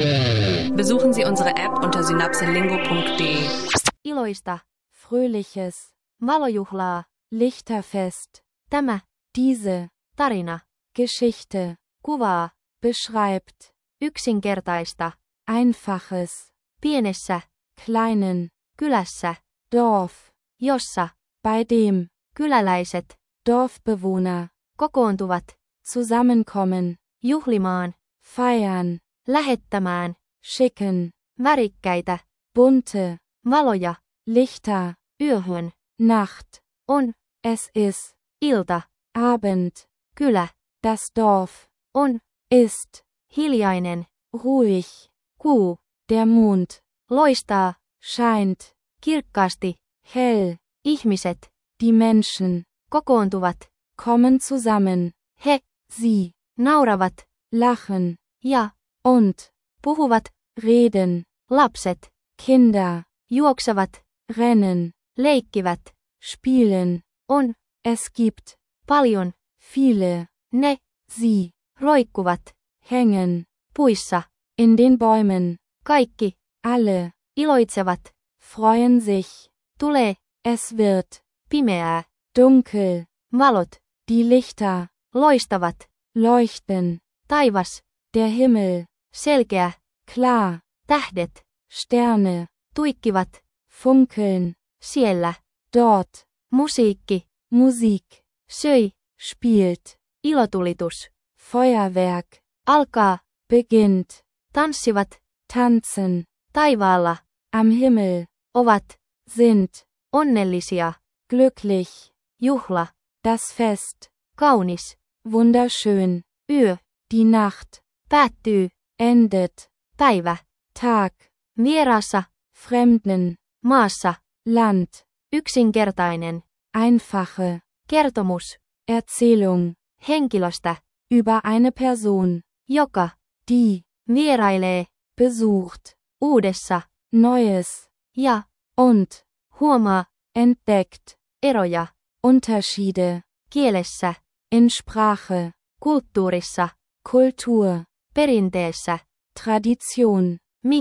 Besuchen Sie unsere App unter synapselingo.de. Iloista, fröhliches, valojuhlaa, Lichterfest. Tämä, diese, tarina, Geschichte, kuvaa, beschreibt, yksinkertaista, einfaches, pienessä, kleinen, kylässä, Dorf, jossa, bei dem, kyläläiset, Dorfbewohner, kokoontuvat, zusammenkommen, juhlimaan, feiern, lähettämään, schicken, värikkäitä, bunte, valoja, Lichter, yöhön, Nacht, on, es ist, ilta, Abend, kylä, das Dorf, on, ist, hiljainen, ruhig, kuu, der Mond, loistaa, scheint, kirkkaasti, hell, ihmiset, die Menschen, kokoontuvat, kommen zusammen, he, sie, nauravat, lachen, ja, und, puhuvat, reden, lapset, Kinder, juoksevat, rennen, leikkivät, spielen, on, es gibt, paljon, viele, ne, sie, roikkuvat, hängen, puissa, in den Bäumen, kaikki, alle, iloitsevat, freuen sich, tulee, es wird, pimeää, dunkel, valot, die Lichter, loistavat, leuchten, taivas, der Himmel, selkeä, klar, tähdet, Sterne, tuikkivat, funkeln, siellä, dort, musiikki, Musik, söi, spielt, ilotulitus, Feuerwerk, alkaa, beginnt, tanssivat, tanzen, taivaalla, am Himmel, ovat, sind, onnellisia, glücklich, juhla, das Fest, kaunis, wunderschön, yö, die Nacht, päättyy, endet, päivä, Tag, vieraassa, fremden, maassa, Land, yksinkertainen, einfache, kertomus, Erzählung, henkilöstä, über eine Person, joka, die, vierailee, besucht, uudessa, Neues, ja, und, huomaa, entdeckt, eroja, Unterschiede, kielessä, in Sprache, kulttuurissa, Kultur, perinteessä, Tradition,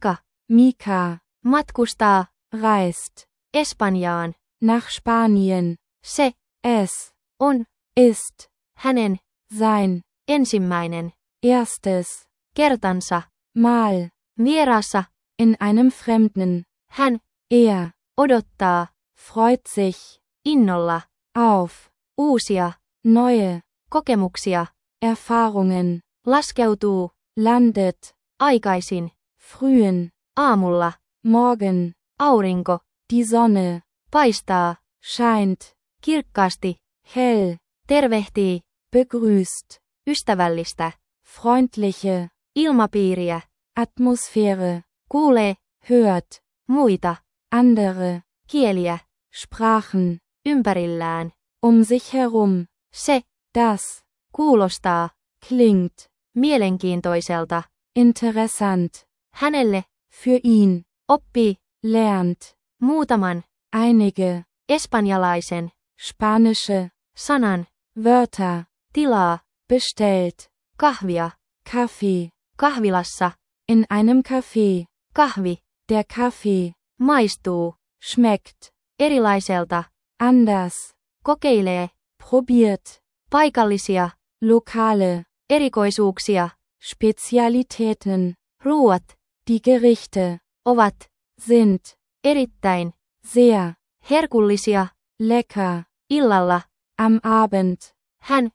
Mika, matkustaa, reist, Espanjaan, nach Spanien, se, es, on, ist, hänen, sein, ensimmäinen, erstes, kertansa, mal, vieraassa, in einem fremden, hän, odottaa, freut sich, innolla, auf, uusia, neue, kokemuksia, Erfahrungen, laskeutuu, landet, aikaisin, frühen, aamulla, morgen, aurinko, die Sonne, paistaa, scheint, kirkkaasti, hell, tervehtii, begrüßt, ystävällistä, freundliche, ilmapiiriä, Atmosphäre, kuulee, hört, muita, andere, kieliä, Sprachen, ympärillään, sich herum, se, das, kuulostaa, klingt, mielenkiintoiselta, interessant, hänelle, für ihn, oppii, lernt, muutaman, einige, espanjalaisen, spanische, sanan, Wörter, tilaa, bestellt, kahvia, Kaffee, kahvilassa, in einem Café, kahvi, der Kaffee, maistuu, schmeckt, erilaiselta, anders, kokeilee, probiert, paikallisia, lokale, erikoisuuksia, Spezialitäten, ruuat, die Gerichte, ovat, sind, erittäin, sehr, herkullisia, lecker, illalla, am Abend, hän,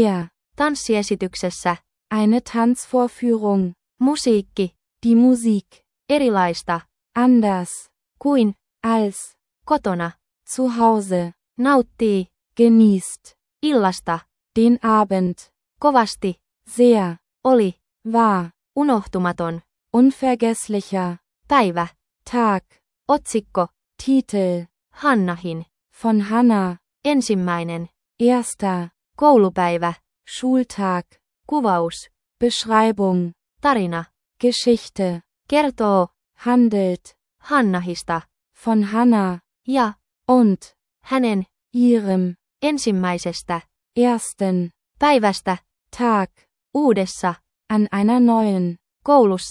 tanssiesityksessä, eine Tanzvorführung, musiikki, die Musik, erilaista, anders, kuin, als, kotona, zu Hause, nauttii, genießt, illasta, den Abend, kovasti, sehr, oli, war, unohtumaton, unvergesslicher, päivä, Tag, otsikko, Titel, Hannahin, von Hanna, ensimmäinen, erster, koulupäivä, Schultag, kuvaus, Beschreibung, tarina, Geschichte, kertoo, handelt, Hannahista, von Hanna, ja, und, hänen, ihrem, ensimmäisestä, ersten, päivästä, Tag, uudessa, an einer neuen, koulussa,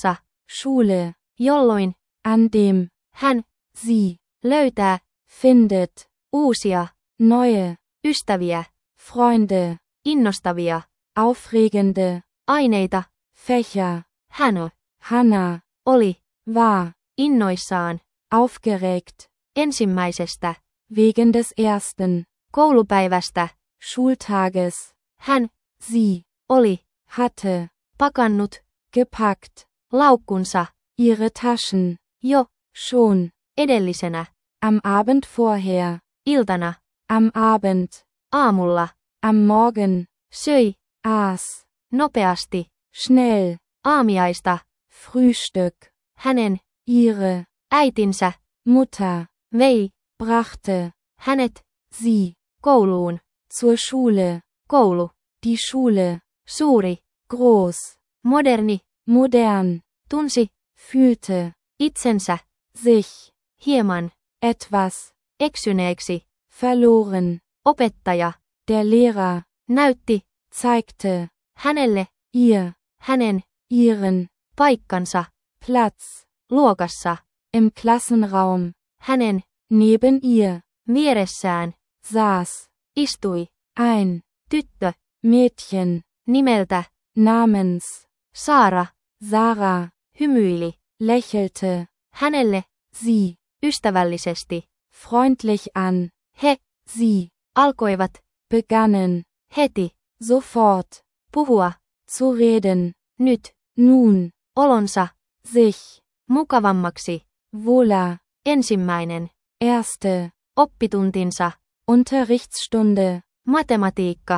Schule, jolloin, an dem, hän, sie, löytää, findet, uusia, neue, ystäviä, Freunde, innostavia, aufregende, aineita, Fächer, hän, Hanna, oli, war, innoissaan, aufgeregt, ensimmäisestä, wegen des ersten, koulupäivästä, Schultages, hän, sie, oli, hatte, pakannut, gepackt, laukkunsa, ihre Taschen, jo, schon, edellisenä, am Abend vorher, iltana, am Abend, aamulla, am Morgen, söi, aß, nopeasti, schnell, aamiaista, Frühstück, hänen, ihre, äitinsä, Mutter, vei, brachte, hänet, sie, kouluun, zur Schule, koulu, die Schule, suuri, groß, moderni, modern, tunsi, fühlte, itsensä, sich, hieman, etwas, eksyneeksi, verloren, opettaja, der Lehrer, näytti, zeigte, hänelle, ihr, hänen, ihren, paikkansa, Platz, luokassa, im Klassenraum, hänen, neben ihr, vieressään, saß, istui, ein, tyttö, Mädchen, nimeltä, namens, Saara, Sarah, hymyili, lächelte, hänelle, sie, ystävällisesti, freundlich an, he, sie, alkoivat, begannen, heti, sofort, puhua, zu reden, nyt, nun, olonsa, sich, mukavammaksi, wohler, ensimmäinen, erste, oppituntinsa, Unterrichtsstunde, Matematiikka,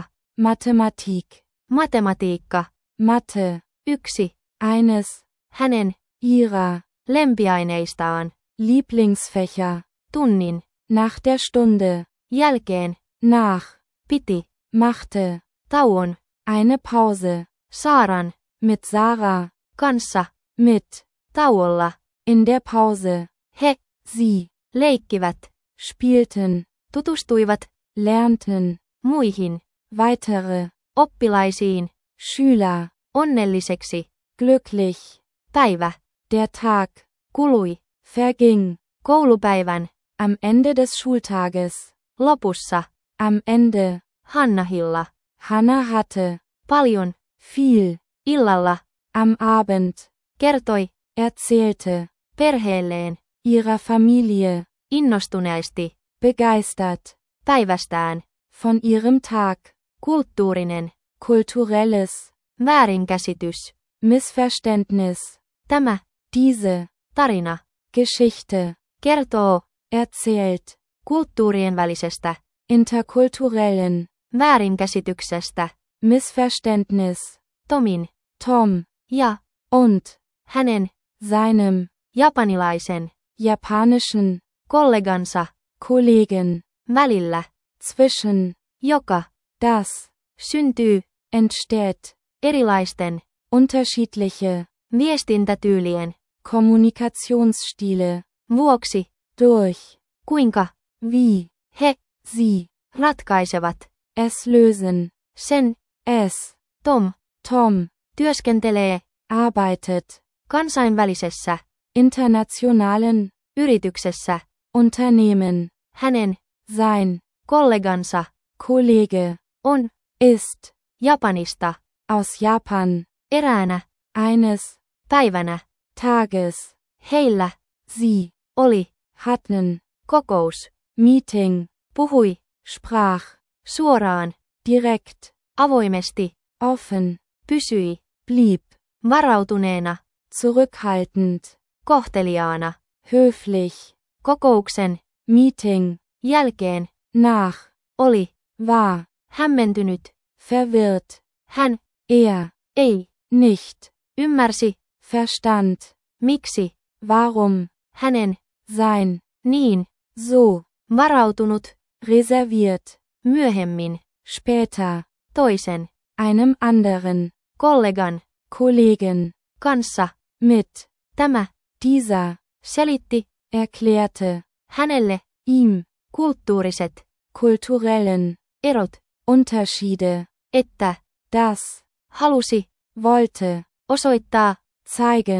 Mathematik, Mathe, yksi, eines, hänen, ihrer, lempiaineistaan, Lieblingsfächer, tunnin, nach der Stunde, jälkeen, nach, piti, machte, tauon, eine Pause, Saaran, mit Sarah, kanssa, mit, tauolla, in der Pause, he, sie, leikkivät, spielten, tutustuivat, lernten, muihin, weitere, oppilaisiin, Schüler, onnelliseksi, glücklich, päivä, der Tag, kului, verging, koulupäivän, am Ende des Schultages, lopussa, am Ende, Hannahilla, Hanna hatte, paljon, viel, illalla, am Abend, kertoi, erzählte, perheelleen, ihrer Familie, innostuneesti, begeistert, päivästään, von ihrem Tag, kulttuurinen, kulturelles, väärinkäsitys, Missverständnis, tämä, diese, tarina, Geschichte, kertoo, erzählt, kulttuurien välisestä, interkulturellen, väärinkäsityksestä, Missverständnis, Tomin, Tom, ja, und, hänen, seinem, japanilaisen, japanischen, kollegansa, Kollegen, välillä, zwischen, joka, das, syntyy, entsteht, erilaisten, unterschiedliche, viestintätyylien, Kommunikationsstile, vuoksi, durch, kuinka, wie, he, sie, ratkaisevat, es lösen, sen, es, Tom, työskentelee, arbeitet, kansainvälisessä, internationalen, yrityksessä, Unternehmen, hänen, sein, kollegansa, Kollege, on, ist, Japanista, aus Japan, eräänä, eines, päivänä, Tages, heillä, sie, oli, hatten, kokous, Meeting, puhui, sprach, suoraan, direkt, avoimesti, offen, pysyi, blieb, varautuneena, zurückhaltend, kohteliaana, höflich, kokouksen, Meeting, jälkeen, nach, oli, war, hämmentynyt, verwirrt, hän, ei, nicht, ymmärsi, verstand, miksi, warum, hänen, sein, niin, so, varautunut, reserviert, myöhemmin, später, toisen, einem anderen, kollegan, Kollegen, kanssa, mit, tämä, dieser, selitti, erklärte, hänelle, ihm, kulttuuriset, kulturellen, erot, Unterschiede, että, das, halusi, wollte, osoittaa, zeigen,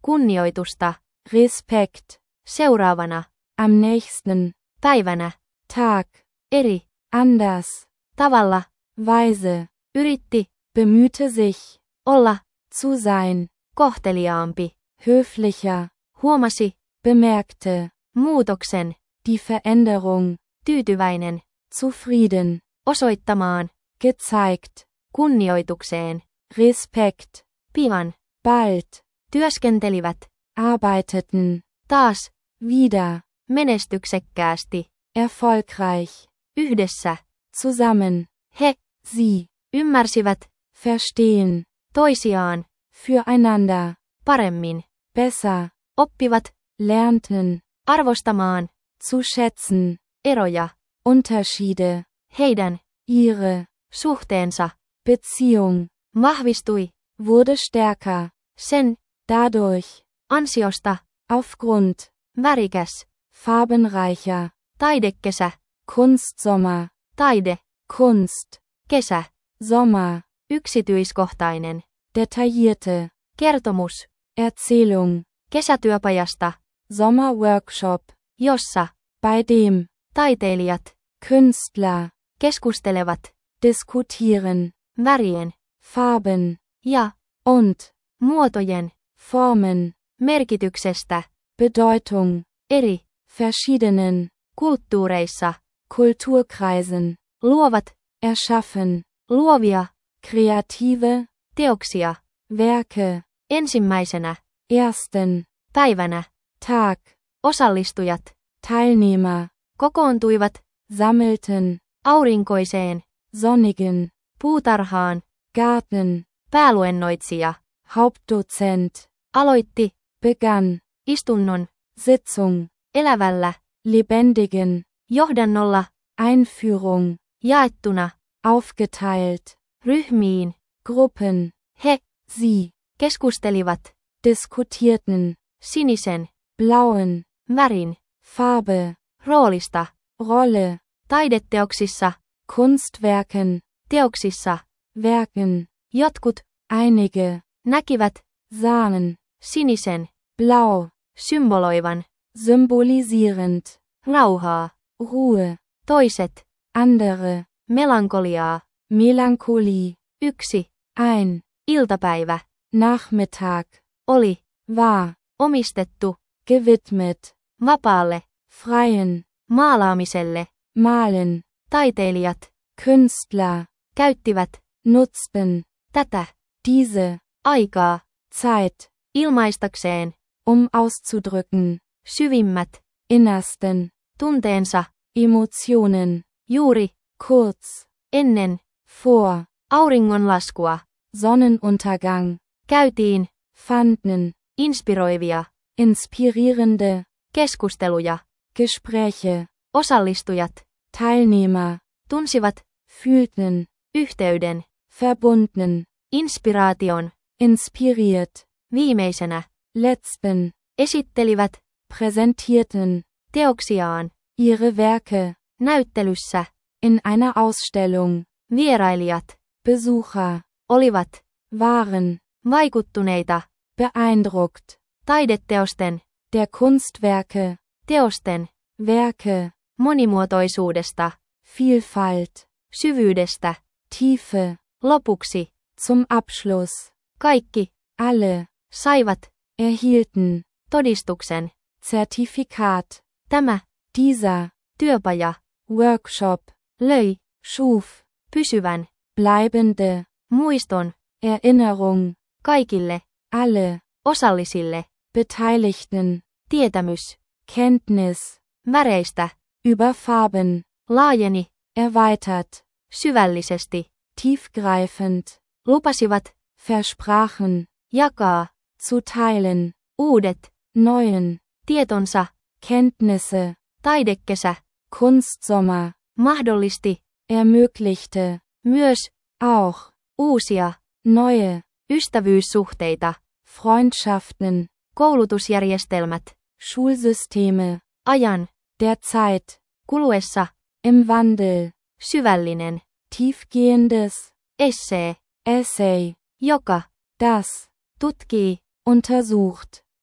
kunnioitusta, Respekt, seuraavana, am nächsten, päivänä, Tag, eri, anders, tavalla, Weise, yritti, bemühte sich, olla, zu sein, kohteliaampi, höflicher, huomasi, bemerkte, muutoksen, die Veränderung, tyytyväinen, zufrieden, osoittamaan, gezeigt, kunnioitukseen, Respekt, pian, bald, työskentelivät, arbeiteten, taas, wieder, menestyksekkäästi, erfolgreich, yhdessä, zusammen, he, sie, ymmärsivät, verstehen, toisiaan, füreinander, paremmin, besser, oppivat, lernten, arvostamaan, zu schätzen, eroja, Unterschiede, heidän, ihre, suhteensa, Beziehung, vahvistui, wurde stärker, sen, dadurch, ansiosta, aufgrund, värikäs, farbenreicher, taidekesä, Kunstsommer, taide, Kunst, kesä, Sommer, yksityiskohtainen, detaillierte, kertomus, Erzählung, kesätyöpajasta, Sommerworkshop, jossa, bei dem, taiteilijat, Künstler, keskustelevat, diskutieren, värien, Farben, ja, und, muotojen, Formen, merkityksestä, Bedeutung, eri, verschiedenen, kulttuureissa, Kulturkreisen, luovat, erschaffen, luovia, kreative, teoksia, Werke, ensimmäisenä, ersten, päivänä, Tag, osallistujat, Teilnehmer, kokoontuivat, sammelten, aurinkoiseen, sonnigen, puutarhaan, Garten, pääluennoitsija, Hauptdozent, aloitti, begann, istunnon, Sitzung, elävällä, lebendigen, johdannolla, Einführung, jaettuna, aufgeteilt, ryhmiin, Gruppen, he, sie, keskustelivat, diskutierten, sinisen, blauen, värin, Farbe, roolista, Rolle, taideteoksissa, Kunstwerken, teoksissa, Werken, jotkut, einige, näkivät, sahen, sinisen, blau, symboloivan, symbolisierend, rauhaa, Ruhe, toiset, andere, melankoliaa, Melancholie, yksi, ein, iltapäivä, Nachmittag, oli, war, omistettu, gewidmet, vapaalle, freien, maalaamiselle, malen, taiteilijat, Künstler, käyttivät, nutzten, tätä, diese, aikaa, Zeit, ilmaistakseen, auszudrücken, syvimmät, innersten, tunteensa, Emotionen, juuri, kurz, ennen, vor, auringonlaskua, Sonnenuntergang, käytiin, fanden, inspiroivia, inspirierende, keskusteluja, Gespräche, osallistujat, Teilnehmer, tunsivat, fühlten, yhteyden, verbunden, inspiraation, inspiriert, viimeisenä, letzten, esittelivät, präsentierten, teoksiaan, ihre Werke, näyttelyssä, in einer Ausstellung, vierailijat, Besucher, olivat, waren, vaikuttuneita, beeindruckt, taideteosten, der Kunstwerke, teosten, Werke, monimuotoisuudesta, Vielfalt, syvyydestä, Tiefe, lopuksi, zum Abschluss, kaikki, alle, saivat, erhielten, todistuksen, Zertifikat, tämä, dieser, työpaja, Workshop, löi, schuf, pysyvän, bleibende, muiston, Erinnerung, kaikille, alle, osallisille, Beteiligten, tietämys, Kenntnis, väreistä, über Farben, laajeni, erweitert, syvällisesti, tiefgreifend, lupasivat, versprachen, jakaa, zu teilen, uudet, neuen, tietonsa, Kenntnisse, taidekesä, Kunstsommer, mahdollisti, ermöglichte, myös, auch, uusia, neue, ystävyyssuhteita, Freundschaften, koulutusjärjestelmät, Schulsysteme, ajan, der Zeit, kuluessa, im Wandel, syvällinen, tiefgehendes, essee, Essay, joka, das, tutkii, untersucht,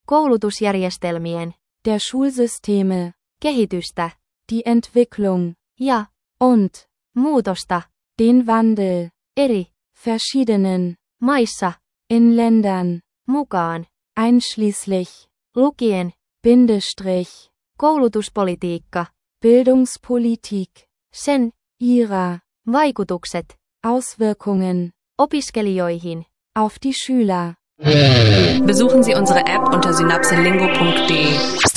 koulutusjärjestelmien, der Schulsysteme, kehitystä die Entwicklung ja und muutosta den Wandel, eri verschiedenen, maissa in Ländern, mukaan, einschließlich, lukien Bindestrich, koulutuspolitiikka, Bildungspolitik, sen ihrer, vaikutukset Auswirkungen, opiskelijoihin. auf die Schüler. Besuchen Sie unsere App unter synapselingo.de.